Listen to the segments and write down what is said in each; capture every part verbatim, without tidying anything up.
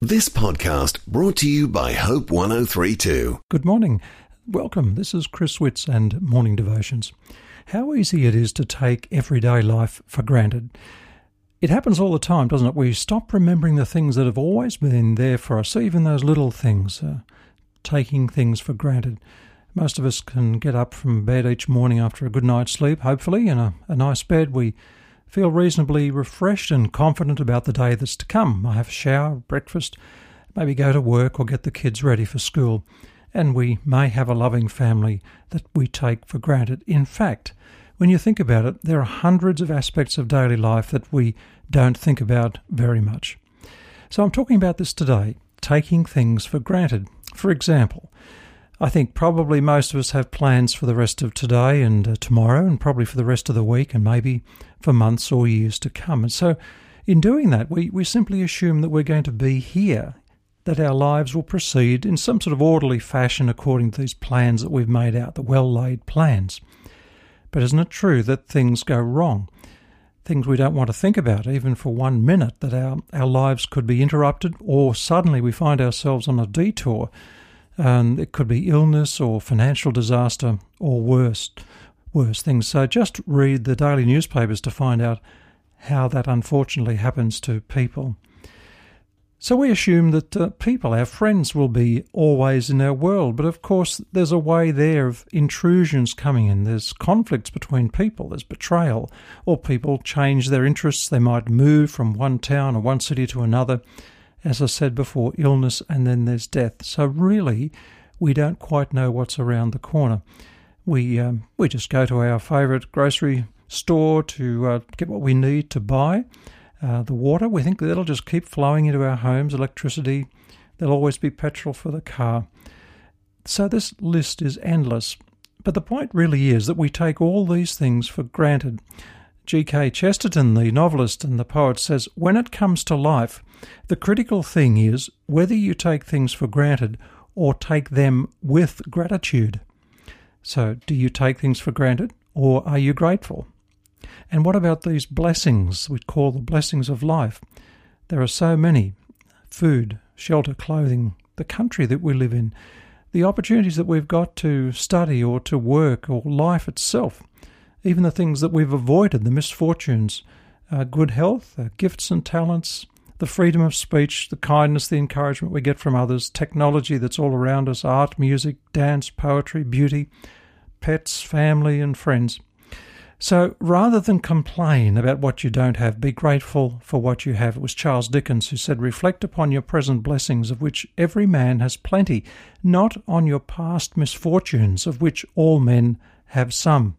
This podcast brought to you by Hope one oh three two. Good morning. Welcome. This is Chris Witts and Morning Devotions. How easy it is to take everyday life for granted. It happens all the time, doesn't it? We stop remembering the things that have always been there for us, even those little things, uh, taking things for granted. Most of us can get up from bed each morning after a good night's sleep, hopefully, in a, a nice bed. We feel reasonably refreshed and confident about the day that's to come. I have a shower, breakfast, maybe go to work or get the kids ready for school. And we may have a loving family that we take for granted. In fact, when you think about it, there are hundreds of aspects of daily life that we don't think about very much. So I'm talking about this today, taking things for granted. For example, I think probably most of us have plans for the rest of today and uh, tomorrow and probably for the rest of the week and maybe for months or years to come. And so in doing that, we, we simply assume that we're going to be here, that our lives will proceed in some sort of orderly fashion according to these plans that we've made out, the well-laid plans. But isn't it true that things go wrong? Things we don't want to think about, even for one minute, that our, our lives could be interrupted or suddenly we find ourselves on a detour. Um, it could be illness or financial disaster or worse, worse things. So just read the daily newspapers to find out how that unfortunately happens to people. So we assume that uh, people, our friends, will be always in our world. But of course, there's a way there of intrusions coming in. There's conflicts between people. There's betrayal. Or people change their interests. They might move from one town or one city to another. As I said before, illness, and then there's death. So really, we don't quite know what's around the corner. We um, we just go to our favourite grocery store to uh, get what we need to buy. Uh, the water, we think that'll just keep flowing into our homes, electricity. There'll always be petrol for the car. So this list is endless. But the point really is that we take all these things for granted. G K Chesterton, the novelist and the poet, says, when it comes to life, the critical thing is whether you take things for granted or take them with gratitude. So, do you take things for granted or are you grateful? And what about these blessings we call the blessings of life? There are so many. Food, shelter, clothing, the country that we live in, the opportunities that we've got to study or to work or life itself. Even the things that we've avoided, the misfortunes, uh, good health, uh, gifts and talents, the freedom of speech, the kindness, the encouragement we get from others, technology that's all around us, art, music, dance, poetry, beauty, pets, family and friends. So rather than complain about what you don't have, be grateful for what you have. It was Charles Dickens who said, reflect upon your present blessings, of which every man has plenty, not on your past misfortunes, of which all men have some.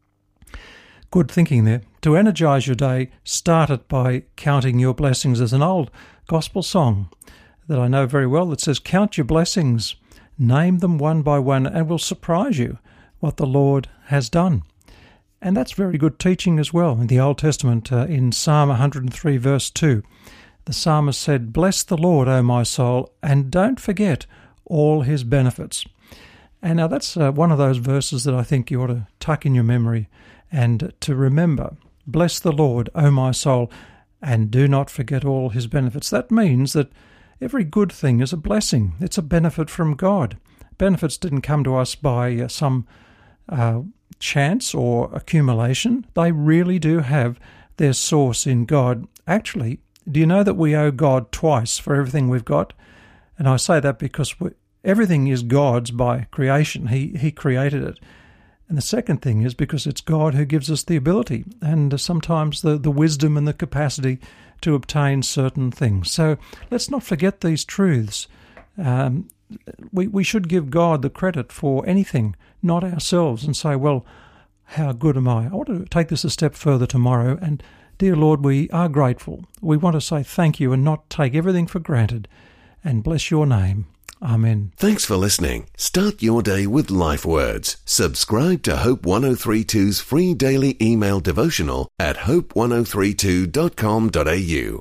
Good thinking there. To energise your day, start it by counting your blessings. There's an old gospel song that I know very well that says, count your blessings, name them one by one, and will surprise you what the Lord has done. And that's very good teaching as well. In the Old Testament, uh, in Psalm one hundred three, verse two, the psalmist said, bless the Lord, O my soul, and don't forget all his benefits. And now that's uh, one of those verses that I think you ought to tuck in your memory and to remember, bless the Lord, O my soul, and do not forget all his benefits. That means that every good thing is a blessing. It's a benefit from God. Benefits didn't come to us by uh, some uh, chance or accumulation. They really do have their source in God. Actually, do you know that we owe God twice for everything we've got? And I say that because we, everything is God's by creation. He, he created it. And the second thing is because it's God who gives us the ability and sometimes the, the wisdom and the capacity to obtain certain things. So let's not forget these truths. Um, we, we should give God the credit for anything, not ourselves, and say, well, how good am I? I want to take this a step further tomorrow. And dear Lord, we are grateful. We want to say thank you and not take everything for granted. And bless your name. Amen. Thanks for listening. Start your day with Life Words. Subscribe to Hope one oh three two's free daily email devotional at hope one oh three two dot com dot a u.